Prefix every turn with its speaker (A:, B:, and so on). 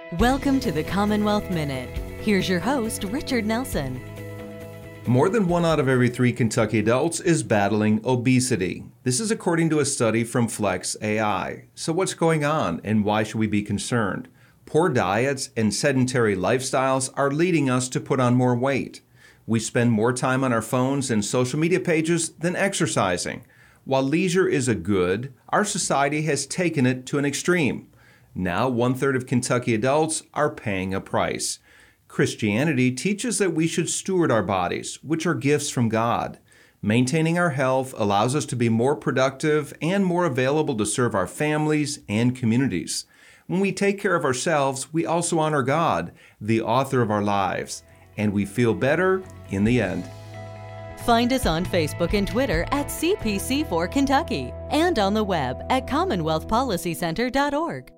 A: Welcome to the Commonwealth Minute. Here's your host, Richard Nelson.
B: More than 1 out of every 3 Kentucky adults is battling obesity. This is according to a study from Flex AI. So what's going on and why should we be concerned? Poor diets and sedentary lifestyles are leading us to put on more weight. We spend more time on our phones and social media pages than exercising. While leisure is a good, our society has taken it to an extreme. Now 1/3 of Kentucky adults are paying a price. Christianity teaches that we should steward our bodies, which are gifts from God. Maintaining our health allows us to be more productive and more available to serve our families and communities. When we take care of ourselves, we also honor God, the author of our lives, and we feel better in the end.
A: Find us on Facebook and Twitter at CPC4 Kentucky and on the web at commonwealthpolicycenter.org.